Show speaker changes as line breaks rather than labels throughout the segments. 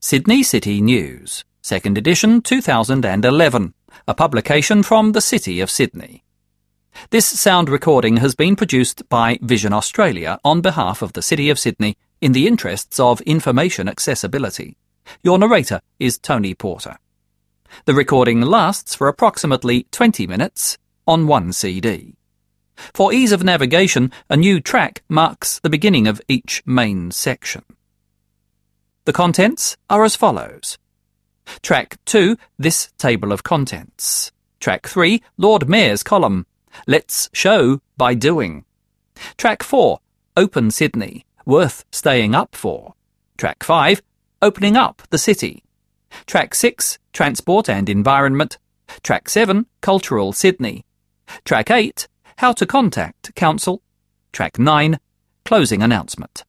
Sydney City News, 2nd edition 2011, a publication from the City of Sydney. This sound recording has been produced by Vision Australia on behalf of the City of Sydney in the interests of information accessibility. Your narrator is Tony Porter. The recording lasts for approximately 20 minutes on one CD. For ease of navigation, a new track marks the beginning of each main section. The contents are as follows. Track 2, This Table of Contents. Track 3, Lord Mayor's Column, Let's Show by Doing. Track 4, Open Sydney, Worth Staying Up For. Track 5, Opening Up the City. Track 6, Transport and Environment. Track 7, Cultural Sydney. Track 8, How to Contact Council. Track 9, Closing Announcement.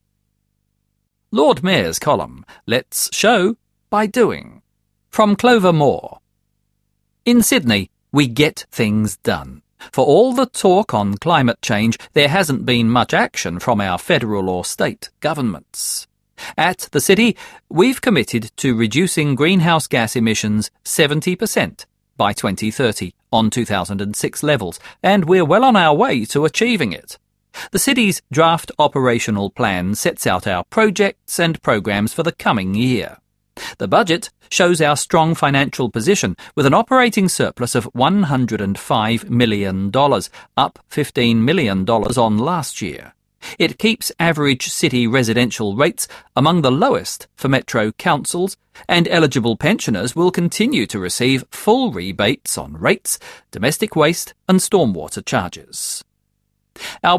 Lord Mayor's Column, Let's Show by Doing. From Clover Moore. In Sydney, we get things done. For all the talk on climate change, there hasn't been much action from our federal or state governments. At the City, we've committed to reducing greenhouse gas emissions 70% by 2030 on 2006 levels, and we're well on our way to achieving it. The City's draft operational plan sets out our projects and programs for the coming year. The budget shows our strong financial position with an operating surplus of $105 million, up $15 million on last year. It keeps average city residential rates among the lowest for metro councils, and eligible pensioners will continue to receive full rebates on rates, domestic waste and stormwater charges. Our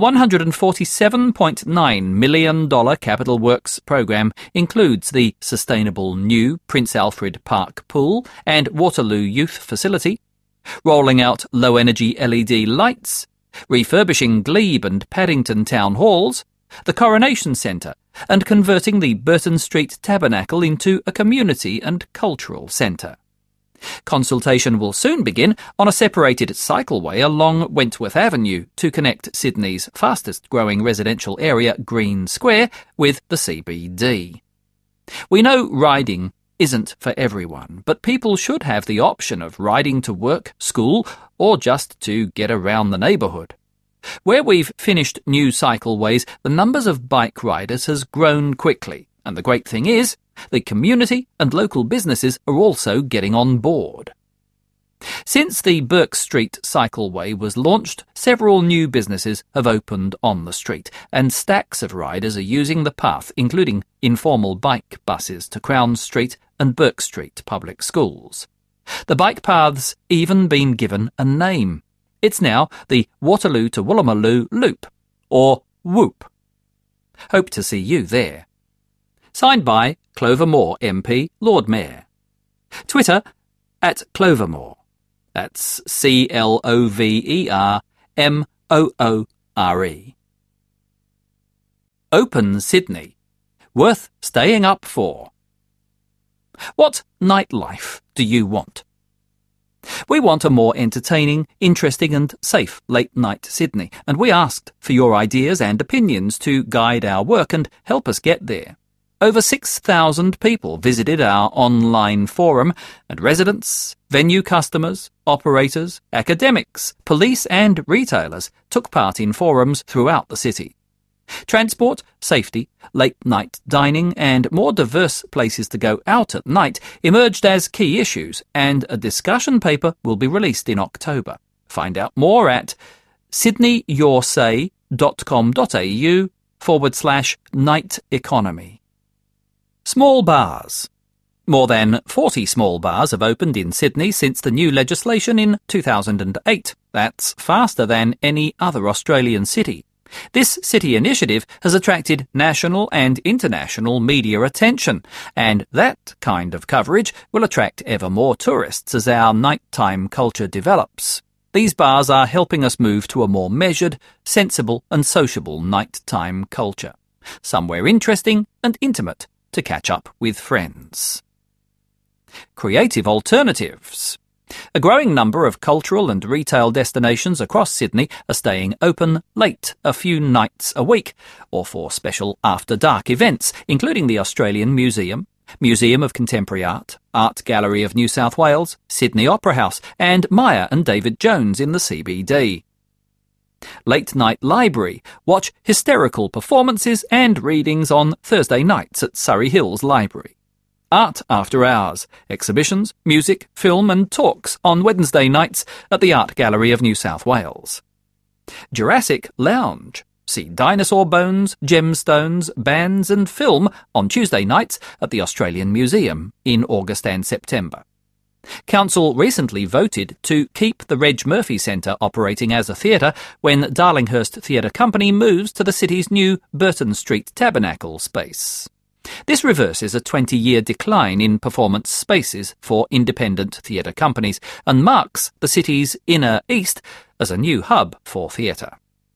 $147.9 million capital works program includes the sustainable new Prince Alfred Park Pool and Waterloo Youth Facility, rolling out low-energy LED lights, refurbishing Glebe and Paddington Town Halls, the Coronation Centre, and converting the Burton Street Tabernacle into a community and cultural centre. Consultation will soon begin on a separated cycleway along Wentworth Avenue to connect Sydney's fastest-growing residential area, Green Square, with the CBD. We know riding isn't for everyone, but people should have the option of riding to work, school, or just to get around the neighbourhood. Where we've finished new cycleways, the numbers of bike riders has grown quickly, and the great thing is, the community and local businesses are also getting on board. Since the Burke Street Cycleway was launched, several new businesses have opened on the street, and stacks of riders are using the path, including informal bike buses to Crown Street and Burke Street public schools. The bike path's even been given a name. It's now the Waterloo to Woolloomooloo Loop, or WOOP. Hope to see you there. Signed by Clover Moore MP, Lord Mayor. Twitter, @CloverMoore. That's CLOVERMOORE. Open Sydney. Worth staying up for. What nightlife do you want? We want a more entertaining, interesting and safe late-night Sydney, and we asked for your ideas and opinions to guide our work and help us get there. Over 6,000 people visited our online forum, and residents, venue customers, operators, academics, police and retailers took part in forums throughout the city. Transport, safety, late-night dining and more diverse places to go out at night emerged as key issues, and a discussion paper will be released in October. Find out more at sydneyyoursay.com.au/night economy. Small bars. More than 40 small bars have opened in Sydney since the new legislation in 2008. That's faster than any other Australian city. This city initiative has attracted national and international media attention, and that kind of coverage will attract ever more tourists as our nighttime culture develops. These bars are helping us move to a more measured, sensible and sociable nighttime culture. Somewhere interesting and intimate to catch up with friends. Creative alternatives. A growing number of cultural and retail destinations across Sydney are staying open late a few nights a week, or for special after-dark events, including the Australian Museum, Museum of Contemporary Art, Art Gallery of New South Wales, Sydney Opera House, and Maya and David Jones in the CBD. Late Night Library. Watch hysterical performances and readings on Thursday nights at Surrey Hills Library. Art After Hours. Exhibitions, music, film and talks on Wednesday nights at the Art Gallery of New South Wales. Jurassic Lounge. See dinosaur bones, gemstones, bands and film on Tuesday nights at the Australian Museum in August and September. Council recently voted to keep the Reg Murphy Centre operating as a theatre when Darlinghurst Theatre Company moves to the city's new Burton Street Tabernacle space. This reverses a 20-year decline in performance spaces for independent theatre companies and marks the city's inner east as a new hub for theatre.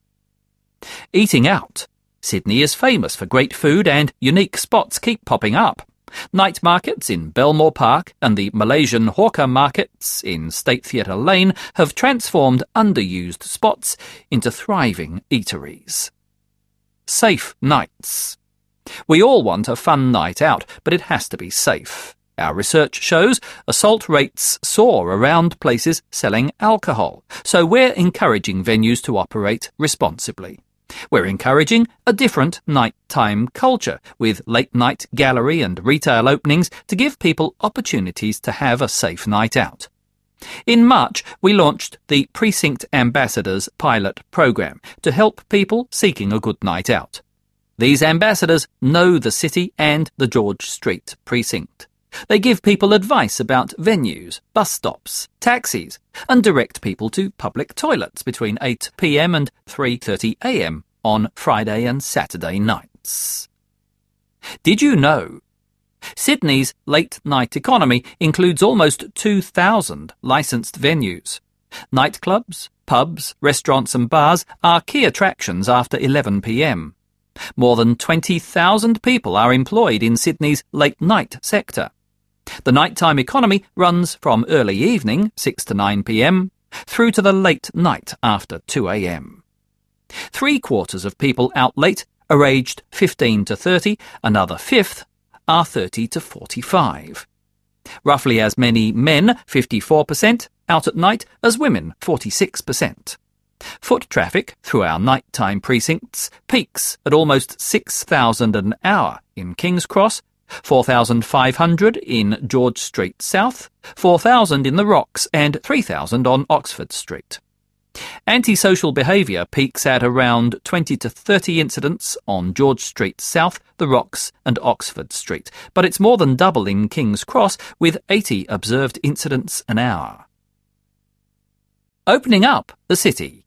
Eating out. Sydney is famous for great food and unique spots keep popping up. Night markets in Belmore Park and the Malaysian hawker markets in State Theatre Lane have transformed underused spots into thriving eateries. Safe nights. We all want a fun night out, but it has to be safe. Our research shows assault rates soar around places selling alcohol, so we're encouraging venues to operate responsibly. We're encouraging a different nighttime culture, with late-night gallery and retail openings to give people opportunities to have a safe night out. In March, we launched the Precinct Ambassadors pilot program to help people seeking a good night out. These ambassadors know the city and the George Street precinct. They give people advice about venues, bus stops, taxis, and direct people to public toilets between 8 p.m. and 3:30 a.m. on Friday and Saturday nights. Did you know? Sydney's late-night economy includes almost 2,000 licensed venues. Nightclubs, pubs, restaurants and bars are key attractions after 11 p.m. More than 20,000 people are employed in Sydney's late-night sector. The nighttime economy runs from early evening, 6 to 9 p.m, through to the late night after 2 a.m. 3/4 of people out late are aged 15 to 30, another fifth are 30 to 45. Roughly as many men, 54%, out at night as women, 46%. Foot traffic through our nighttime precincts peaks at almost 6,000 an hour in King's Cross, 4,500 in George Street South, 4,000 in the Rocks and 3,000 on Oxford Street. Antisocial behaviour peaks at around 20 to 30 incidents on George Street South, the Rocks and Oxford Street, but it's more than double in King's Cross with 80 observed incidents an hour. Opening up the city.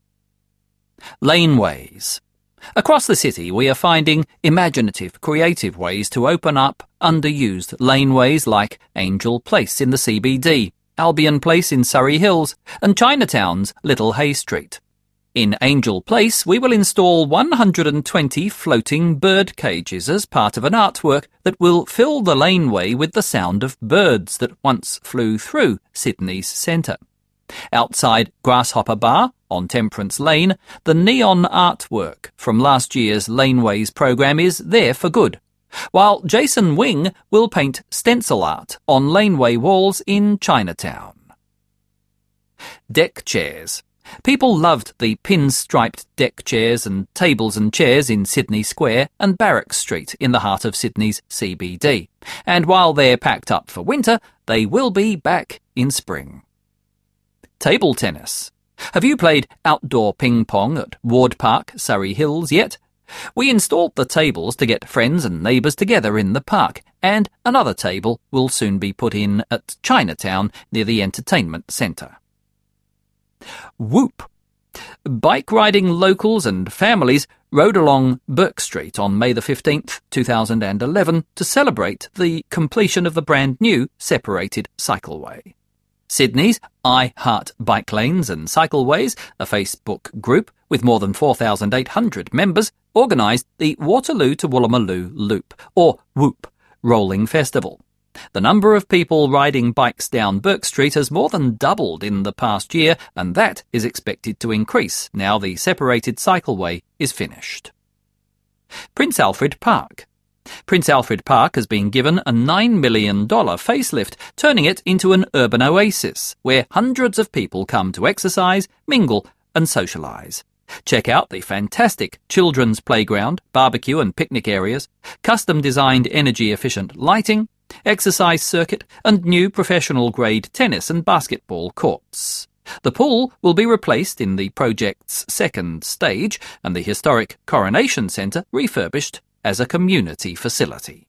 Laneways. Across the city we are finding imaginative, creative ways to open up underused laneways like Angel Place in the CBD, Albion Place in Surrey Hills, and Chinatown's Little Hay Street. In Angel Place, we will install 120 floating bird cages as part of an artwork that will fill the laneway with the sound of birds that once flew through Sydney's centre. Outside Grasshopper Bar, on Temperance Lane, the neon artwork from last year's Laneways programme is there for good, while Jason Wing will paint stencil art on laneway walls in Chinatown. Deck chairs. People loved the pinstriped deck chairs and tables and chairs in Sydney Square and Barrack Street in the heart of Sydney's CBD, and while they're packed up for winter, they will be back in spring. Table tennis. Have you played outdoor ping-pong at Ward Park, Surrey Hills yet? We installed the tables to get friends and neighbours together in the park, and another table will soon be put in at Chinatown near the entertainment centre. Whoop. Bike-riding locals and families rode along Burke Street on May the 15th, 2011 to celebrate the completion of the brand-new separated cycleway. Sydney's I Heart Bike Lanes and Cycleways, a Facebook group with more than 4,800 members, organised the Waterloo to Woolloomooloo Loop, or WHOOP, rolling festival. The number of people riding bikes down Burke Street has more than doubled in the past year, and that is expected to increase now the separated cycleway is finished. Prince Alfred Park. Prince Alfred Park has been given a $9 million facelift, turning it into an urban oasis where hundreds of people come to exercise, mingle and socialise. Check out the fantastic children's playground, barbecue and picnic areas, custom-designed energy-efficient lighting, exercise circuit and new professional-grade tennis and basketball courts. The pool will be replaced in the project's second stage and the historic Coronation Centre refurbished as a community facility.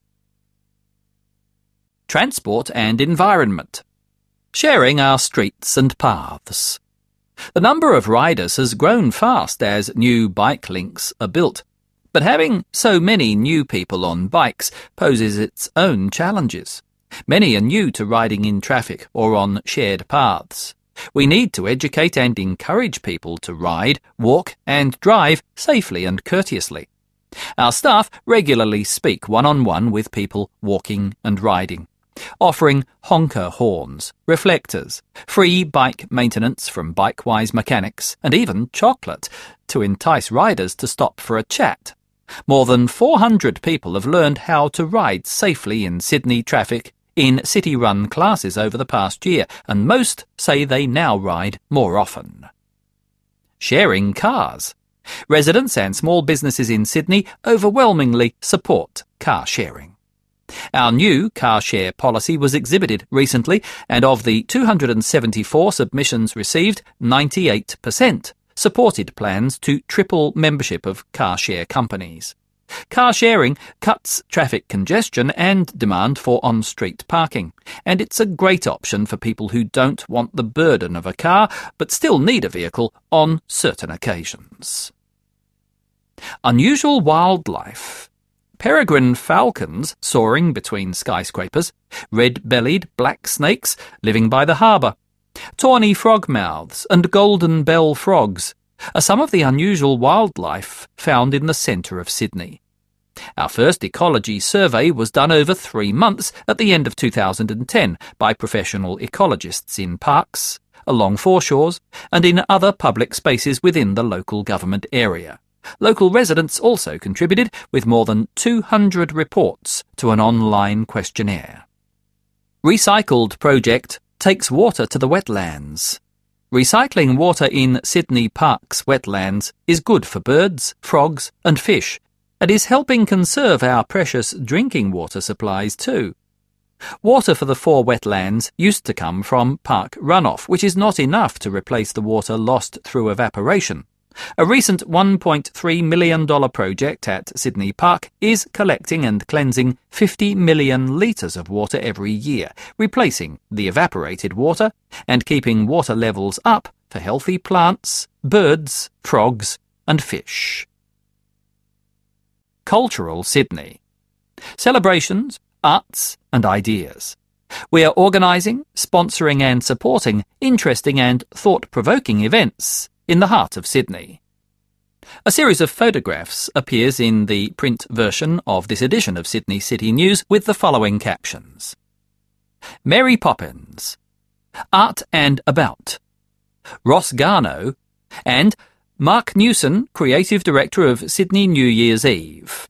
Transport and environment. Sharing our streets and paths. The number of riders has grown fast as new bike links are built, but having so many new people on bikes poses its own challenges. Many are new to riding in traffic or on shared paths. We need to educate and encourage people to ride, walk and drive safely and courteously. Our staff regularly speak one-on-one with people walking and riding, offering honker horns, reflectors, free bike maintenance from Bikewise mechanics, and even chocolate to entice riders to stop for a chat. More than 400 people have learned how to ride safely in Sydney traffic in city-run classes over the past year, and most say they now ride more often. Sharing cars. Residents and small businesses in Sydney overwhelmingly support car sharing. Our new car share policy was exhibited recently, and of the 274 submissions received, 98% supported plans to triple membership of car share companies. Car sharing cuts traffic congestion and demand for on-street parking, and it's a great option for people who don't want the burden of a car but still need a vehicle on certain occasions. Unusual wildlife. Peregrine falcons soaring between skyscrapers, red-bellied black snakes living by the harbour, tawny frogmouths and golden bell frogs are some of the unusual wildlife found in the centre of Sydney. Our first ecology survey was done over 3 months at the end of 2010 by professional ecologists in parks, along foreshores and in other public spaces within the local government area. Local residents also contributed with more than 200 reports to an online questionnaire. Recycled project takes water to the wetlands. Recycling water in Sydney Park's wetlands is good for birds, frogs and fish, and is helping conserve our precious drinking water supplies too. Water for the 4 wetlands used to come from park runoff, which is not enough to replace the water lost through evaporation. A recent $1.3 million project at Sydney Park is collecting and cleansing 50 million litres of water every year, replacing the evaporated water and keeping water levels up for healthy plants, birds, frogs and fish. Cultural Sydney. Celebrations, arts and ideas. We are organising, sponsoring and supporting interesting and thought-provoking events in the heart of Sydney. A series of photographs appears in the print version of this edition of Sydney City News with the following captions. Mary Poppins, Art and About, Ross Garneau, and Mark Newson, Creative Director of Sydney New Year's Eve.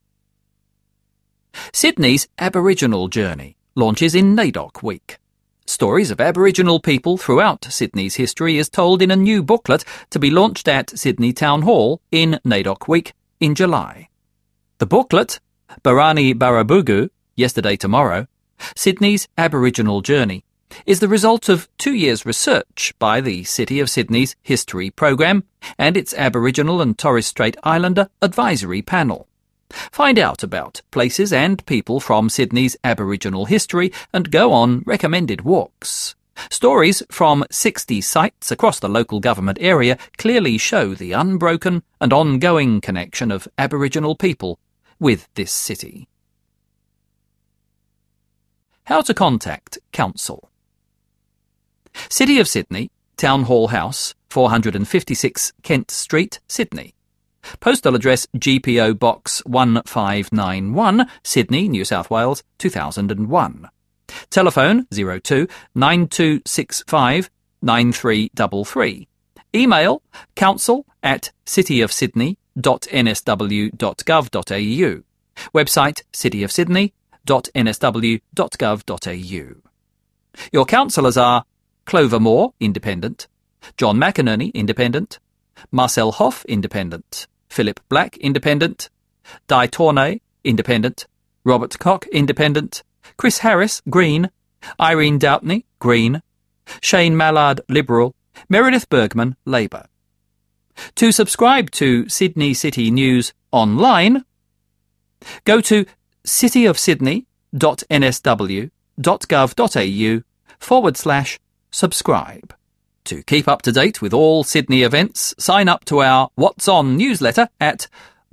Sydney's Aboriginal Journey launches in NAIDOC Week. Stories of Aboriginal people throughout Sydney's history is told in a new booklet to be launched at Sydney Town Hall in NAIDOC Week in July. The booklet, Barani Barabugu, Yesterday Tomorrow, Sydney's Aboriginal Journey, is the result of 2 years' research by the City of Sydney's History Programme and its Aboriginal and Torres Strait Islander Advisory Panel. Find out about places and people from Sydney's Aboriginal history and go on recommended walks. Stories from 60 sites across the local government area clearly show the unbroken and ongoing connection of Aboriginal people with this city. How to contact Council. City of Sydney, Town Hall House, 456 Kent Street, Sydney. Postal address GPO Box 1591, Sydney, New South Wales, 2001. Telephone 02 9265 9333. Email council@cityofsydney.nsw.gov.au. Website cityofsydney.nsw.gov.au. Your councillors are Clover Moore, Independent; John McInerney, Independent; Marcel Hoff, Independent; Philip Black, Independent; Di Tournay, Independent; Robert Cock, Independent; Chris Harris, Green; Irene Doubtney, Green; Shane Mallard, Liberal; Meredith Bergman, Labour. To subscribe to Sydney City News online, go to cityofsydney.nsw.gov.au/subscribe. To keep up to date with all Sydney events, sign up to our What's On newsletter at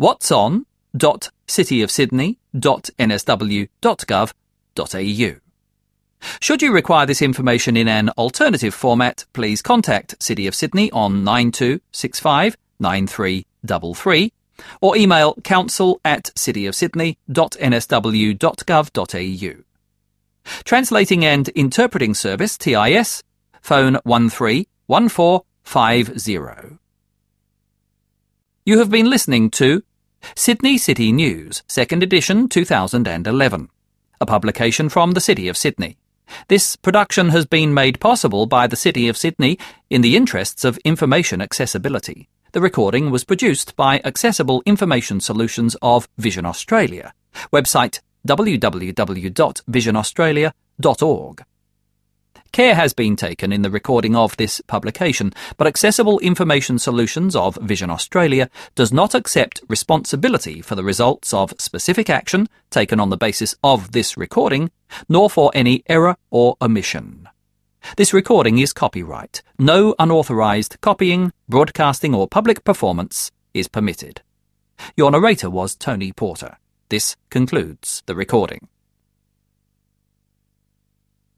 whatson.cityofsydney.nsw.gov.au. Should you require this information in an alternative format, please contact City of Sydney on 9265 9333 or email council@cityofsydney.nsw.gov.au. Translating and Interpreting Service, TIS, phone 131450. You have been listening to Sydney City News, 2nd edition 2011, a publication from the City of Sydney. This production has been made possible by the City of Sydney in the interests of information accessibility. The recording was produced by Accessible Information Solutions of Vision Australia. Website www.visionaustralia.org. Care has been taken in the recording of this publication, but Accessible Information Solutions of Vision Australia does not accept responsibility for the results of specific action taken on the basis of this recording, nor for any error or omission. This recording is copyright. No unauthorised copying, broadcasting or public performance is permitted. Your narrator was Tony Porter. This concludes the recording.